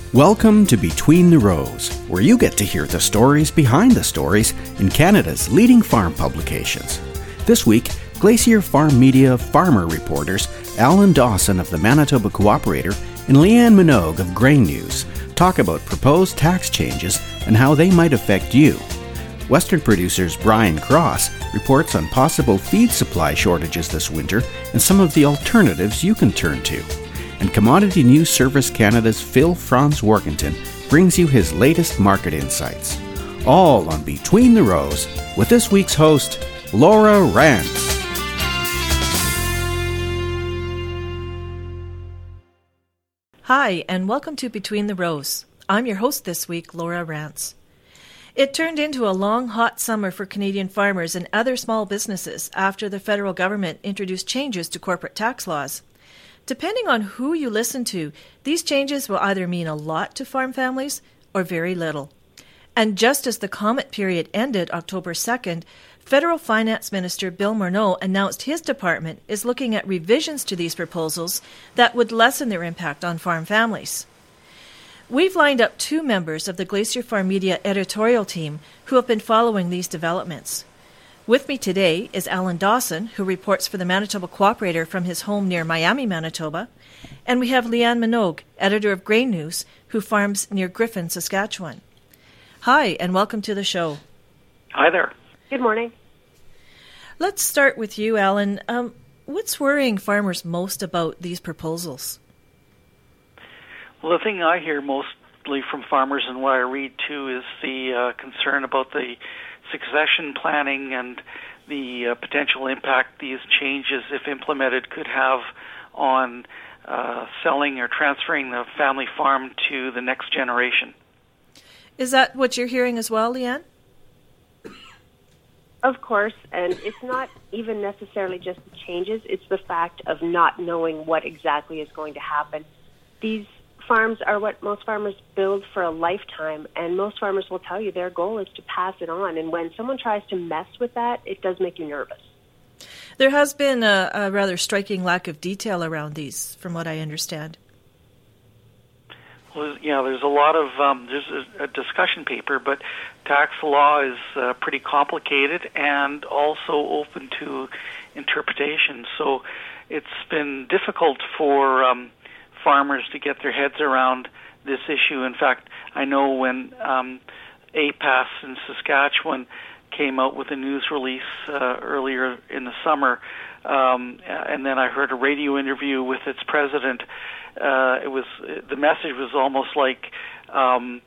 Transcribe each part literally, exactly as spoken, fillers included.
Welcome to Between the Rows, where you get to hear the stories behind the stories in Canada's leading farm publications. This week, Glacier Farm Media farmer reporters Alan Dawson of the Manitoba Cooperator and Leanne Minogue of Grain News talk about proposed tax changes and how they might affect you. Western Producers Brian Cross reports on possible feed supply shortages this winter and some of the alternatives you can turn to. And Commodity News Service Canada's Phil Franz Workington brings you his latest market insights. All on Between the Rows with this week's host, Laura Rance. Hi, and welcome to Between the Rows. I'm your host this week, Laura Rance. It turned into a long, hot summer for Canadian farmers and other small businesses after the federal government introduced changes to corporate tax laws. Depending on who you listen to, these changes will either mean a lot to farm families or very little. And just as the comment period ended October second, Federal Finance Minister Bill Morneau announced his department is looking at revisions to these proposals that would lessen their impact on farm families. We've lined up two members of the Glacier Farm Media editorial team who have been following these developments. With me today is Alan Dawson, who reports for the Manitoba Cooperator from his home near Miami, Manitoba. And we have Leanne Minogue, editor of Grain News, who farms near Griffin, Saskatchewan. Hi, and welcome to the show. Hi there. Good morning. Let's start with you, Alan. Um, what's worrying farmers most about these proposals? Well, the thing I hear mostly from farmers and what I read too is the uh, concern about the succession planning and the uh, potential impact these changes, if implemented, could have on uh, selling or transferring the family farm to the next generation. Is that what you're hearing as well, Leanne? Of course, and it's not even necessarily just the changes, it's the fact of not knowing what exactly is going to happen. These farms are what most farmers build for a lifetime, and most farmers will tell you their goal is to pass it on, and when someone tries to mess with that, it does make you nervous. There has been a, a rather striking lack of detail around these, from what I understand. Well, yeah, there's a lot of, um, there's a, a discussion paper, but tax law is uh, pretty complicated and also open to interpretation, so it's been difficult for um, farmers to get their heads around this issue. In fact, I know when um, A P A S in Saskatchewan came out with a news release uh, earlier in the summer, um, and then I heard a radio interview with its president. Uh, it was the message was almost like, um,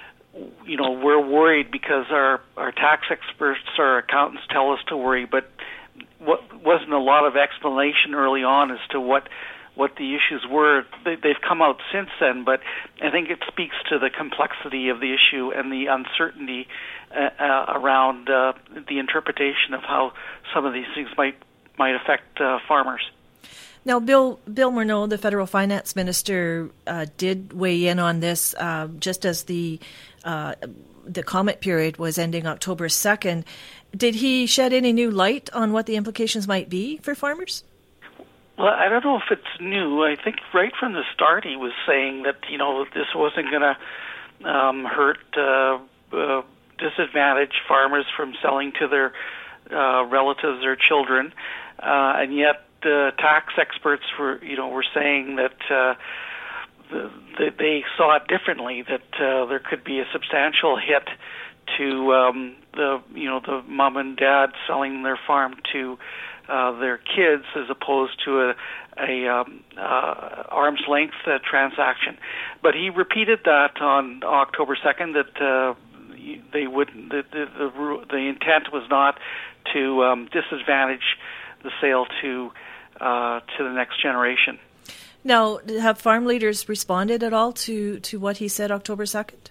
you know, we're worried because our our tax experts, our accountants tell us to worry, but what wasn't a lot of explanation early on as to what. what the issues were. They, they've come out since then, but I think it speaks to the complexity of the issue and the uncertainty uh, uh, around uh, the interpretation of how some of these things might might affect uh, farmers. Now, Bill Bill Morneau, the federal finance minister, uh, did weigh in on this uh, just as the uh, the comment period was ending October second. Did he shed any new light on what the implications might be for farmers? Well, I don't know if it's new. I think right from the start he was saying that, you know, this wasn't going to um, hurt, uh, uh, disadvantage farmers from selling to their uh, relatives or children, uh, and yet uh, tax experts were, you know, were saying that uh, the, the, they saw it differently. That uh, there could be a substantial hit to um, the, you know, the mom and dad selling their farm to Uh, their kids as opposed to a, a um, uh, arm's length uh, transaction. But he repeated that on October second that uh, they would the, the the the intent was not to um, disadvantage the sale to uh, to the next generation. Now, have farm leaders responded at all to, to what he said October second?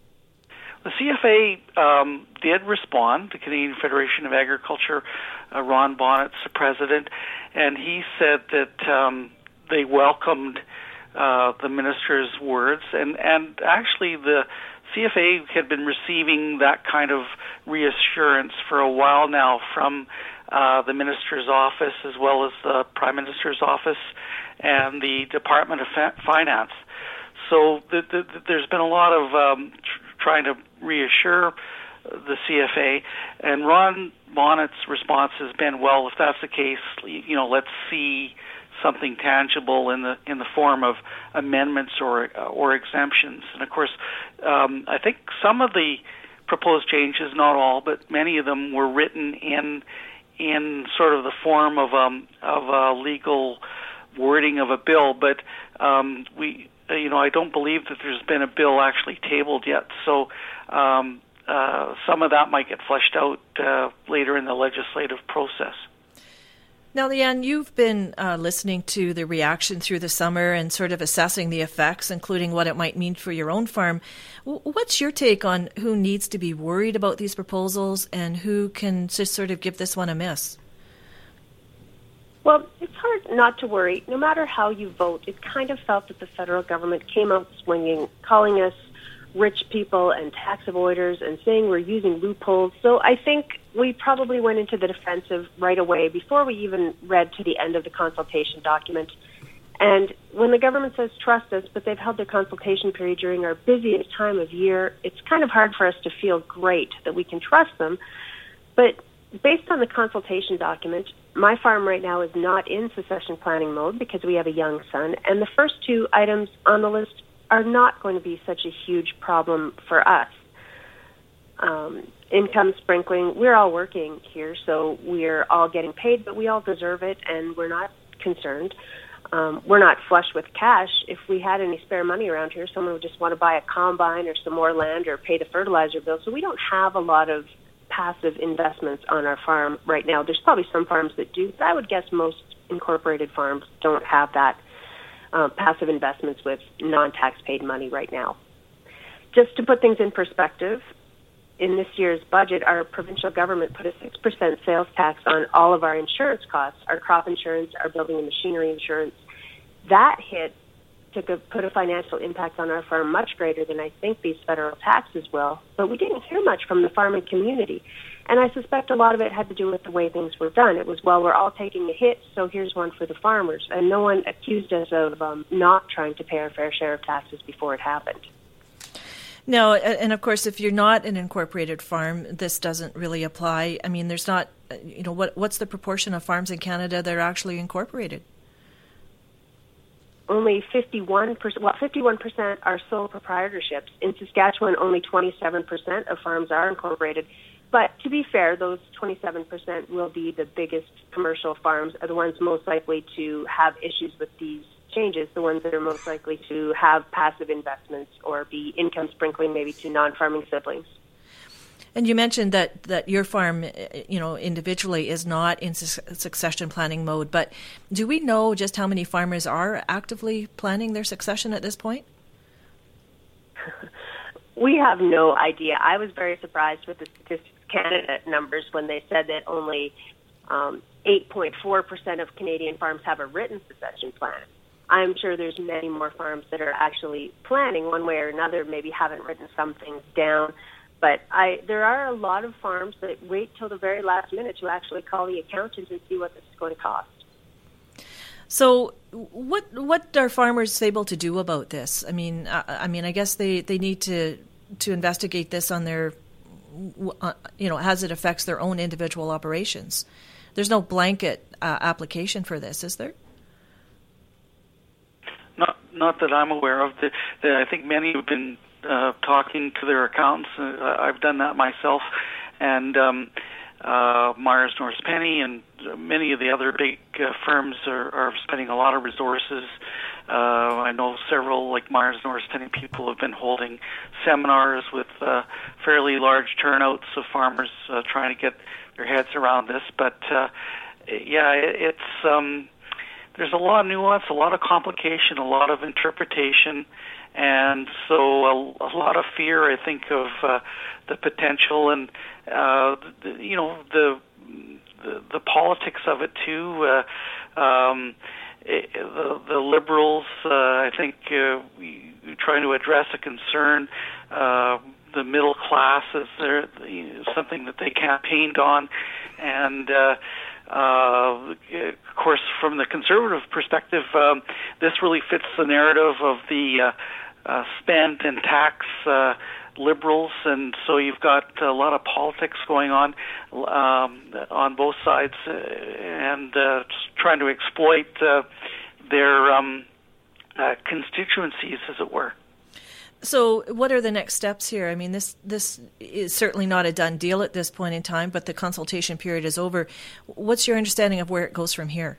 The C F A um, did respond. The Canadian Federation of Agriculture, uh, Ron Bonnet's the president, and he said that um, they welcomed uh, the minister's words, and, and actually the C F A had been receiving that kind of reassurance for a while now from uh, the minister's office as well as the prime minister's office and the Department of Finance. so the, the, there's been a lot of um, tr- trying to reassure the C F A, and Ron Bonnet's response has been, well, if that's the case, you know, let's see something tangible in the in the form of amendments or or exemptions. And of course, um, I think some of the proposed changes, not all, but many of them were written in in sort of the form of um of a legal wording of a bill. But um, we, you know, I don't believe that there's been a bill actually tabled yet. So. Um, Uh, some of that might get fleshed out uh, later in the legislative process. Now, Leanne, you've been uh, listening to the reaction through the summer and sort of assessing the effects, including what it might mean for your own farm. W- what's your take on who needs to be worried about these proposals and who can just sort of give this one a miss? Well, it's hard not to worry. No matter how you vote, it kind of felt that the federal government came out swinging, calling us rich people and tax avoiders and saying we're using loopholes. So I think we probably went into the defensive right away before we even read to the end of the consultation document. And when the government says trust us, but they've held their consultation period during our busiest time of year, it's kind of hard for us to feel great that we can trust them. But based on the consultation document, my farm right now is not in succession planning mode because we have a young son. And the first two items on the list are not going to be such a huge problem for us. Um, income sprinkling, we're all working here, so we're all getting paid, but we all deserve it, and we're not concerned. Um, we're not flush with cash. If we had any spare money around here, someone would just want to buy a combine or some more land or pay the fertilizer bill. So we don't have a lot of passive investments on our farm right now. There's probably some farms that do, but I would guess most incorporated farms don't have that. Uh, passive investments with non-tax paid money right now. Just to put things in perspective, in this year's budget, our provincial government put a six percent sales tax on all of our insurance costs, our crop insurance, our building and machinery insurance. That hit took a, put a financial impact on our farm much greater than I think these federal taxes will, but we didn't hear much from the farming community. And I suspect a lot of it had to do with the way things were done. It was, well, we're all taking a hit, so here's one for the farmers. And no one accused us of um, not trying to pay our fair share of taxes before it happened. No, and of course, if you're not an incorporated farm, this doesn't really apply. I mean, there's not, you know, what what's the proportion of farms in Canada that are actually incorporated? Only fifty-one percent, well, fifty-one percent are sole proprietorships. In Saskatchewan, only twenty-seven percent of farms are incorporated. But to be fair, those twenty-seven percent will be the biggest commercial farms, are the ones most likely to have issues with these changes, the ones that are most likely to have passive investments or be income sprinkling maybe to non-farming siblings. And you mentioned that, that your farm, you know, individually is not in su- succession planning mode, but do we know just how many farmers are actively planning their succession at this point? We have no idea. I was very surprised with the Statistics Canada numbers when they said that only um, eight point four percent of Canadian farms have a written succession plan. I'm sure there's many more farms that are actually planning one way or another, maybe haven't written some things down. But I, there are a lot of farms that wait till the very last minute to actually call the accountant and see what this is going to cost. So, what what are farmers able to do about this? I mean, I, I mean, I guess they, they need to to investigate this on their, uh, you know, as it affects their own individual operations. There's no blanket uh, application for this, is there? Not not that I'm aware of. The, the, I think many have been uh, talking to their accountants. Uh, I've done that myself, and um, uh, Myers Norris Penny and many of the other big uh, firms are, are spending a lot of resources. Uh, I know several, like Myers Norris Penny people, have been holding seminars with uh, fairly large turnouts of farmers uh, trying to get their heads around this. But uh, yeah, it, it's um, there's a lot of nuance, a lot of complication, a lot of interpretation, and so a, a lot of fear, I think, of uh, the potential and uh, the, you know the, the the politics of it too. Uh, um, it, the, the Liberals, uh, I think, uh, we, we're trying to address a concern. Uh, the middle class is there, you know, something that they campaigned on, and. Uh, Uh, of course, from the conservative perspective, um, this really fits the narrative of the uh, uh, spend and tax uh, liberals, and so you've got a lot of politics going on um, on both sides, uh, and uh, trying to exploit uh, their um, uh, constituencies, as it were. So what are the next steps here? I mean, this this is certainly not a done deal at this point in time, but the consultation period is over. What's your understanding of where it goes from here?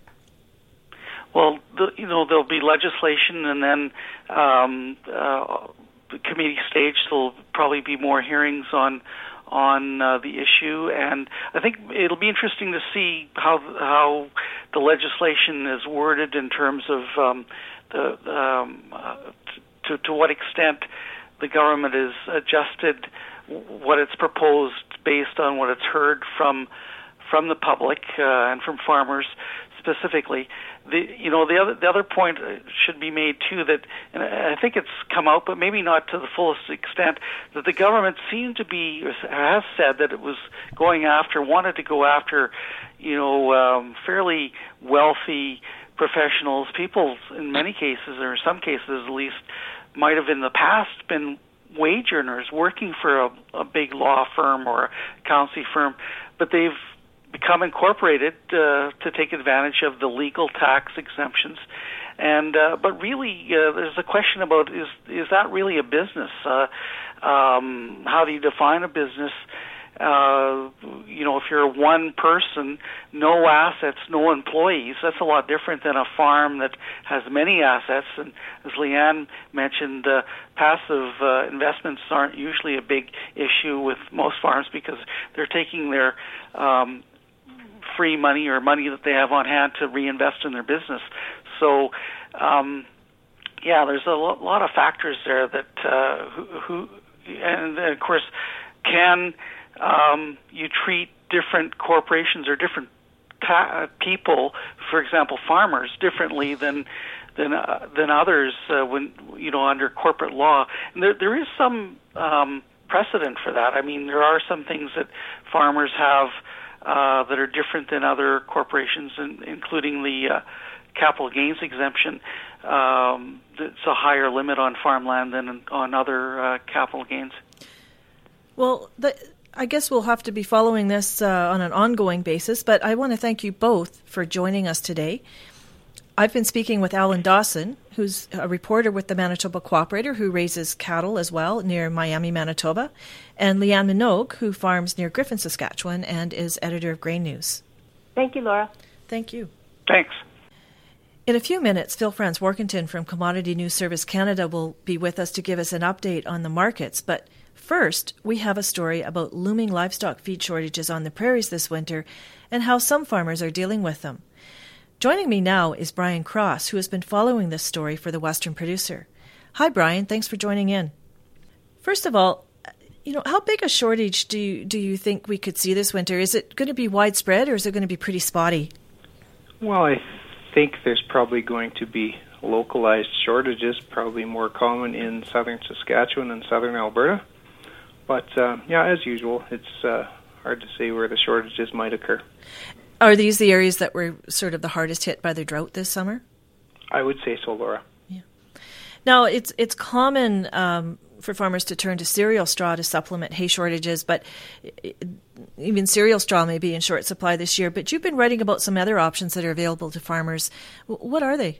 Well, the, you know, there'll be legislation, and then um, uh, the committee stage, there'll probably be more hearings on on uh, the issue, and I think it'll be interesting to see how how the legislation is worded in terms of um, the um, uh, to to what extent the government has adjusted what it's proposed based on what it's heard from from the public uh, and from farmers specifically. The you know the other the other point should be made too, that, and I think it's come out, but maybe not to the fullest extent, that the government seemed to be, or has said that it was going after, wanted to go after, you know, um, fairly wealthy professionals, people in many cases, or in some cases at least, might have in the past been wage earners working for a, a big law firm or a accountancy firm, but they've become incorporated uh, to take advantage of the legal tax exemptions. And uh, but really, uh, there's a question about, is is that really a business? Uh, um, how do you define a business? Uh, you know, if you're one person, no assets, no employees, that's a lot different than a farm that has many assets. And as Leanne mentioned, uh, passive uh, investments aren't usually a big issue with most farms because they're taking their um, free money or money that they have on hand to reinvest in their business. So, um, yeah, there's a lo- lot of factors there that uh, who, who, and of course, can um, you treat different corporations or different ta- people, for example, farmers, differently than than uh, than others uh, when you know under corporate law? And there there is some um, precedent for that. I mean, there are some things that farmers have uh, that are different than other corporations, in, including the uh, capital gains exemption. Um, it's a higher limit on farmland than on other uh, capital gains. Well, the, I guess we'll have to be following this uh, on an ongoing basis, but I want to thank you both for joining us today. I've been speaking with Alan Dawson, who's a reporter with the Manitoba Cooperator who raises cattle as well near Miami, Manitoba, and Leanne Minogue, who farms near Griffin, Saskatchewan, and is editor of Grain News. Thank you, Laura. Thank you. Thanks. In a few minutes, Phil Franz-Workington from Commodity News Service Canada will be with us to give us an update on the markets. But first, we have a story about looming livestock feed shortages on the prairies this winter and how some farmers are dealing with them. Joining me now is Brian Cross, who has been following this story for the Western Producer. Hi, Brian. Thanks for joining in. First of all, you know, how big a shortage do you, do you think we could see this winter? Is it going to be widespread, or is it going to be pretty spotty? Well, I think there's probably going to be localized shortages, probably more common in southern Saskatchewan and southern Alberta. But, uh, yeah, as usual, it's uh, hard to say where the shortages might occur. Are these the areas that were sort of the hardest hit by the drought this summer? I would say so, Laura. Yeah. Now, it's it's common um, for farmers to turn to cereal straw to supplement hay shortages, but even cereal straw may be in short supply this year. But you've been writing about some other options that are available to farmers. What are they?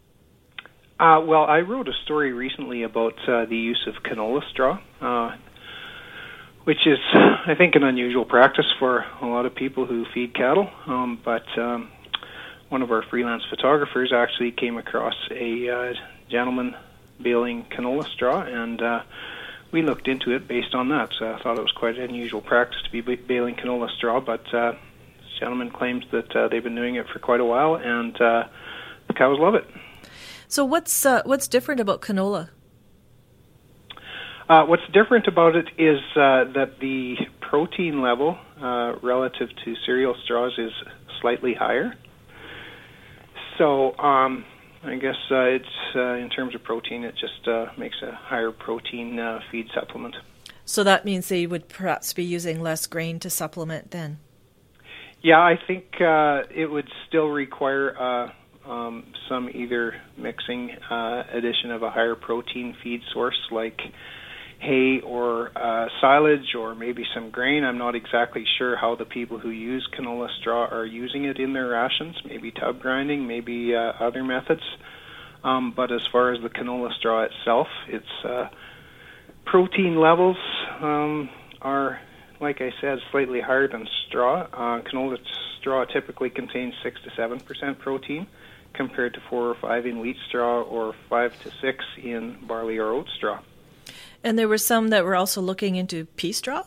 Uh, well, I wrote a story recently about uh, the use of canola straw, uh, which is, I think, an unusual practice for a lot of people who feed cattle. Um, but um, one of our freelance photographers actually came across a uh, gentleman baling canola straw, and uh, we looked into it based on that. So I thought it was quite an unusual practice to be baling canola straw, but uh, this gentleman claims that uh, they've been doing it for quite a while, and uh, the cows love it. So what's uh, what's different about canola? Uh, what's different about it is uh, that the protein level uh, relative to cereal straws is slightly higher. So um, I guess uh, it's uh, in terms of protein, it just uh, makes a higher protein uh, feed supplement. So that means they would perhaps be using less grain to supplement then? Yeah, I think uh, it would still require uh, Um, some either mixing uh, addition of a higher protein feed source like hay or uh, silage or maybe some grain. I'm not exactly sure how the people who use canola straw are using it in their rations, maybe tub grinding, maybe uh, other methods. Um, but as far as the canola straw itself, its uh, protein levels um, are, like I said, slightly higher than straw. Uh, canola straw typically contains six to seven percent protein compared to four or five in wheat straw or five to six in barley or oat straw. And there were some that were also looking into pea straw?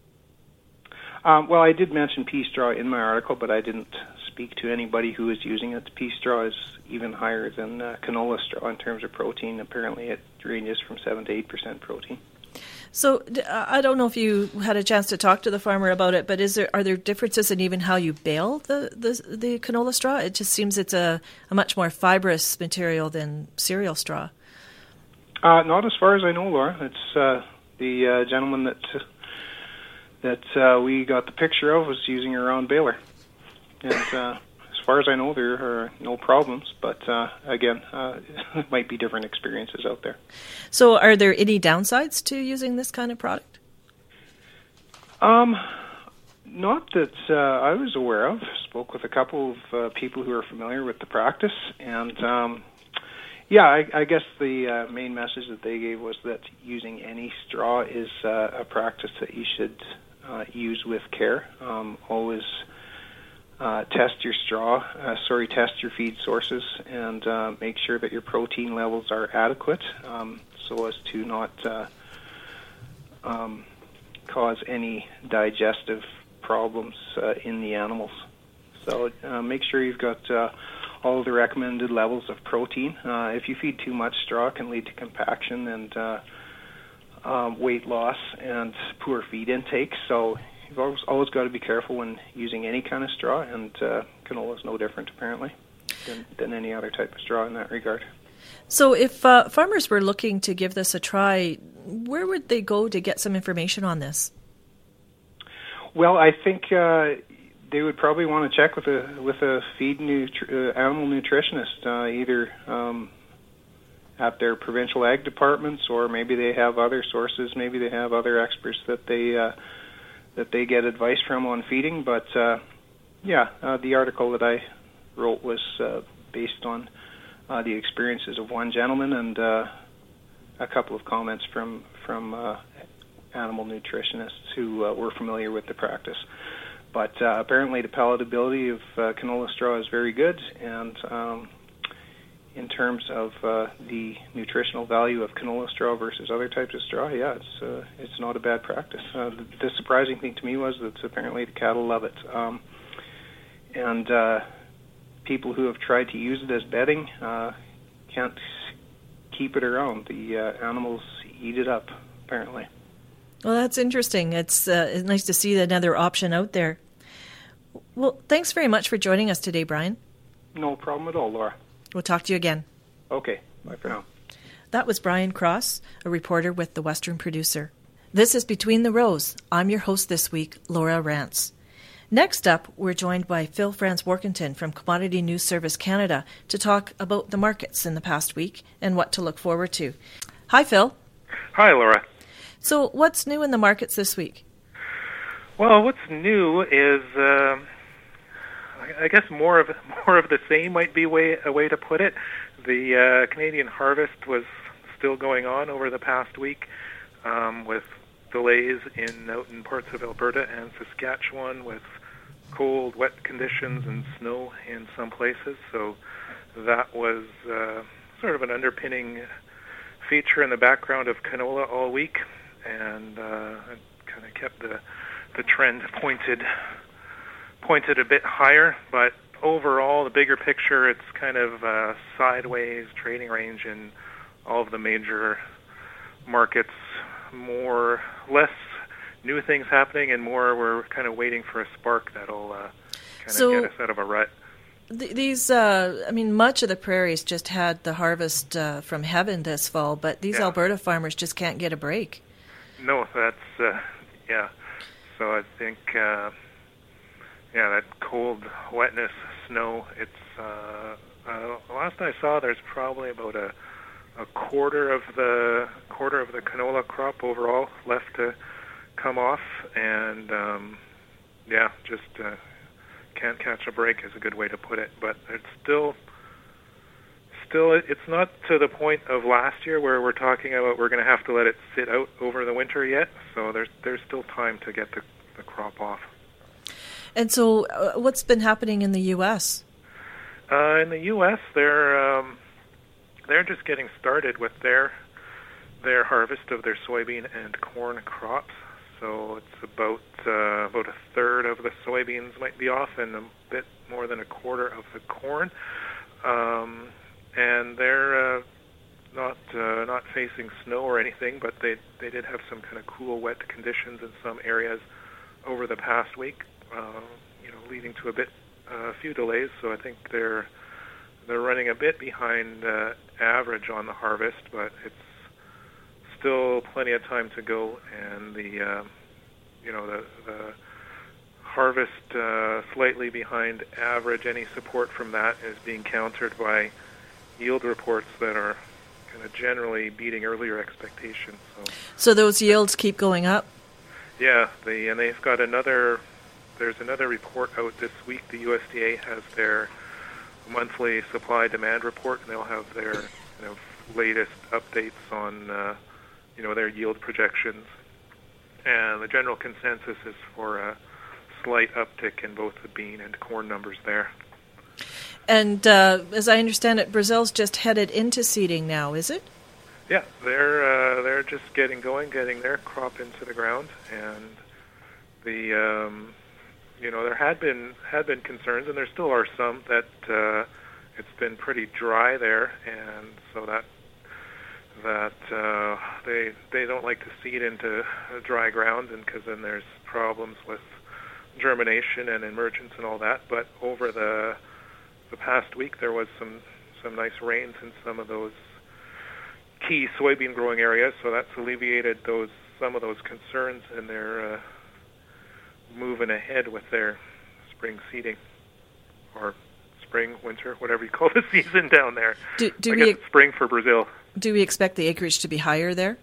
Um, well, I did mention pea straw in my article, but I didn't speak to anybody who is using it. Pea straw is even higher than uh, canola straw in terms of protein. Apparently it ranges from seven to eight percent protein. So I don't know if you had a chance to talk to the farmer about it, but is there are there differences in even how you bale the, the, the canola straw? It just seems it's a, a much more fibrous material than cereal straw. Uh, not as far as I know, Laura. It's uh, the uh, gentleman that uh, that uh, we got the picture of was using a round baler, and uh, as far as I know, there are no problems. But uh, again, uh, it might be different experiences out there. So, are there any downsides to using this kind of product? Um, not that uh, I was aware of. Spoke with a couple of uh, people who are familiar with the practice, and. Um, Yeah, I, I guess the uh, main message that they gave was that using any straw is uh, a practice that you should uh, use with care. Um, always uh, test your straw, uh, sorry, test your feed sources, and uh, make sure that your protein levels are adequate um, so as to not uh, um, cause any digestive problems uh, in the animals. So uh, make sure you've got uh, all of the recommended levels of protein. Uh, if you feed too much straw, it can lead to compaction and uh, um, weight loss and poor feed intake. So you've always, always got to be careful when using any kind of straw, and uh, canola is no different, apparently, than, than any other type of straw in that regard. So if uh, farmers were looking to give this a try, where would they go to get some information on this? Well, I think... Uh, They would probably want to check with a with a feed nutri- uh, animal nutritionist, uh, either um, at their provincial ag departments, or maybe they have other sources. Maybe they have other experts that they uh, that they get advice from on feeding. But uh, yeah, uh, the article that I wrote was uh, based on uh, the experiences of one gentleman and uh, a couple of comments from from uh, animal nutritionists who uh, were familiar with the practice. But uh, apparently the palatability of uh, canola straw is very good, and um, in terms of uh, the nutritional value of canola straw versus other types of straw, yeah, it's uh, it's not a bad practice. Uh, the, the surprising thing to me was that apparently the cattle love it, um, and uh, people who have tried to use it as bedding uh, can't keep it around. The uh, animals eat it up, apparently. Well, that's interesting. It's, uh, it's nice to see another option out there. Well, thanks very much for joining us today, Brian. No problem at all, Laura. We'll talk to you again. Okay, bye for now. That was Brian Cross, a reporter with the Western Producer. This is Between the Rows. I'm your host this week, Laura Rance. Next up, we're joined by Phil Franz-Warkentin from Commodity News Service Canada to talk about the markets in the past week and what to look forward to. Hi, Phil. Hi, Laura. So what's new in the markets this week? Well, what's new is, uh, I guess, more of more of the same might be way, a way to put it. The uh, Canadian harvest was still going on over the past week, um, with delays in out in parts of Alberta and Saskatchewan, with cold, wet conditions and snow in some places. So that was uh, sort of an underpinning feature in the background of canola all week, and uh, it kind of kept the the trend pointed pointed a bit higher. But overall, the bigger picture, it's kind of a sideways trading range in all of the major markets. More, less new things happening, and more we're kind of waiting for a spark that'll uh, kind So, of get us out of a rut. Th- these, uh, I mean, much of the prairies just had the harvest uh, from heaven this fall, but these Yeah. Alberta farmers just can't get a break. No, that's, uh, yeah. So I think, uh, yeah, that cold wetness, snow, it's uh, Uh, last I saw, there's probably about a a quarter of the quarter of the canola crop overall left to come off, and um, yeah, just uh, can't catch a break is a good way to put it. But it's still, still, it's not to the point of last year where we're talking about we're going to have to let it sit out over the winter yet. So there's there's still time to get the, the crop off. And so, uh, what's been happening in the U S? Uh, in the U S, they're um, they're just getting started with their their harvest of their soybean and corn crops. So it's about uh, about a third of the soybeans might be off, and a bit more than a quarter of the corn. Um, and they're uh, not uh, not facing snow or anything, but they they did have some kind of cool, wet conditions in some areas over the past week. Uh, you know, leading to a bit uh, a few delays. So I think they're they're running a bit behind uh, average on the harvest, but it's still plenty of time to go, and the uh, you know the, the harvest uh, slightly behind average. Any support from that is being countered by yield reports that are kind of generally beating earlier expectations. So, so those yields keep going up? Yeah, the and they've got another. There's another report out this week. The U S D A has their monthly supply-demand report, and they'll have their you know, latest updates on uh, you know their yield projections. And the general consensus is for a slight uptick in both the bean and corn numbers there. And uh, as I understand it, Brazil's just headed into seeding now, is it? Yeah, they're uh, they're just getting going, getting their crop into the ground, and the um, you know there had been had been concerns, and there still are some that uh, it's been pretty dry there, and so that that uh, they they don't like to seed into dry ground, and because then there's problems with germination and emergence and all that. But over the the past week, there was some some nice rains in some of those key soybean growing areas, so that's alleviated those some of those concerns, and they're uh, moving ahead with their spring seeding, or spring, winter, whatever you call the season down there. Do, do I we guess it's spring for Brazil. Do we expect the acreage to be higher there?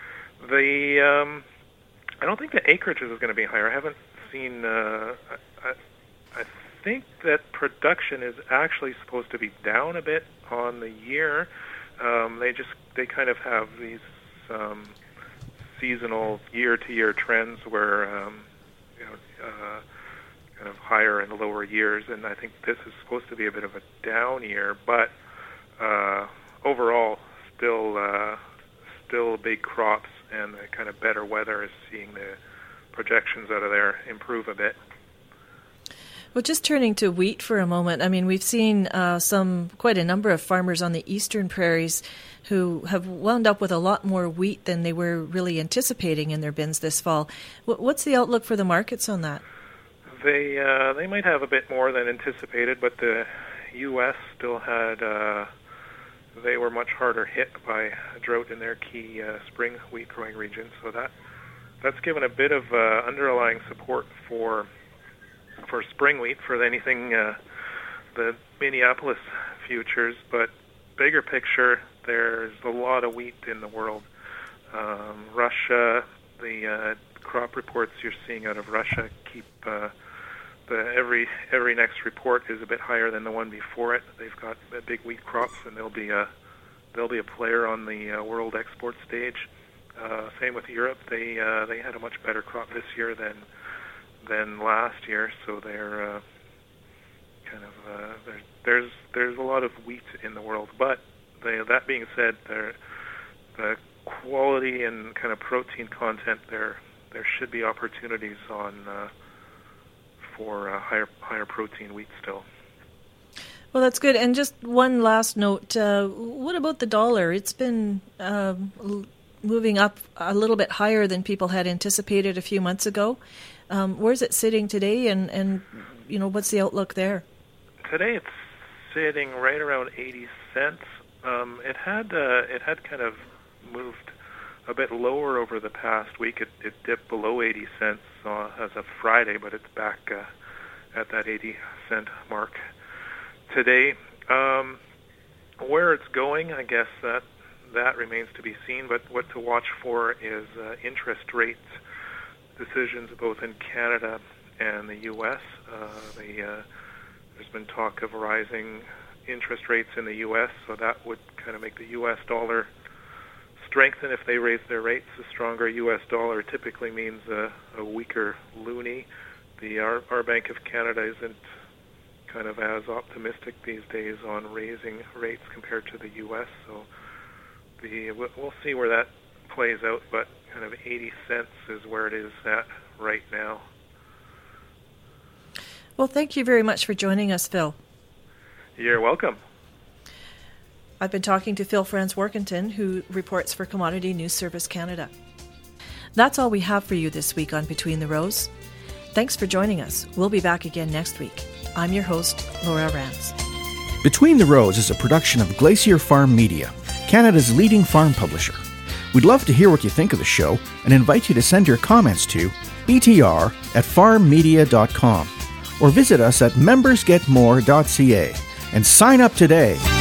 The um, I don't think the acreage is going to be higher. I haven't seen. Uh, I, I think that production is actually supposed to be down a bit on the year. Um, they just they kind of have these um, seasonal year-to-year trends where um, you know uh, kind of higher and lower years, and I think this is supposed to be a bit of a down year, but uh, overall still uh, still big crops, and the kind of better weather is seeing the projections out of there improve a bit. Well, just turning to wheat for a moment, I mean, we've seen uh, some, quite a number of farmers on the eastern prairies who have wound up with a lot more wheat than they were really anticipating in their bins this fall. What's the outlook for the markets on that? They uh, they might have a bit more than anticipated, but the U S still had, uh, they were much harder hit by a drought in their key uh, spring wheat growing region, so that that's given a bit of uh, underlying support for for spring wheat for anything, uh, the Minneapolis futures, but bigger picture, there's a lot of wheat in the world. Um, Russia, the uh, crop reports you're seeing out of Russia keep uh, the every every next report is a bit higher than the one before it. They've got big wheat crops, and they'll be a they'll be a player on the uh, world export stage. Uh, same with Europe. They uh, they had a much better crop this year than. than last year, so they're uh, kind of uh, there's there's there's a lot of wheat in the world. But they, that being said, the quality and kind of protein content there there should be opportunities on uh, for uh, higher higher protein wheat still. Well, that's good. And just one last note: uh, what about the dollar? It's been um, moving up a little bit higher than people had anticipated a few months ago. Um, where's it sitting today, and, and you know what's the outlook there? Today it's sitting right around eighty cents. Um, it had uh, it had kind of moved a bit lower over the past week. It, it dipped below eighty cents uh, as of Friday, but it's back uh, at that eighty cent mark today. Um, where it's going, I guess that that remains to be seen. But what to watch for is uh, interest rates decisions both in Canada and the U S. Uh, the, uh, there's been talk of rising interest rates in the U S, so that would kind of make the U S dollar strengthen if they raise their rates. A stronger U S dollar typically means a, a weaker loonie. The our, our Bank of Canada isn't kind of as optimistic these days on raising rates compared to the U S, so the we'll see where that plays out, but kind of eighty cents is where it is at right now. Well, thank you very much for joining us, Phil. You're welcome. I've been talking to Phil Franz-Warkentin, who reports for Commodity News Service Canada. That's all we have for you this week on Between the Rows. Thanks for joining us. We'll be back again next week. I'm your host, Laura Rance. Between the Rows is a production of Glacier Farm Media, Canada's leading farm publisher. We'd love to hear what you think of the show and invite you to send your comments to b t r at farm media dot com or visit us at members get more dot c a and sign up today.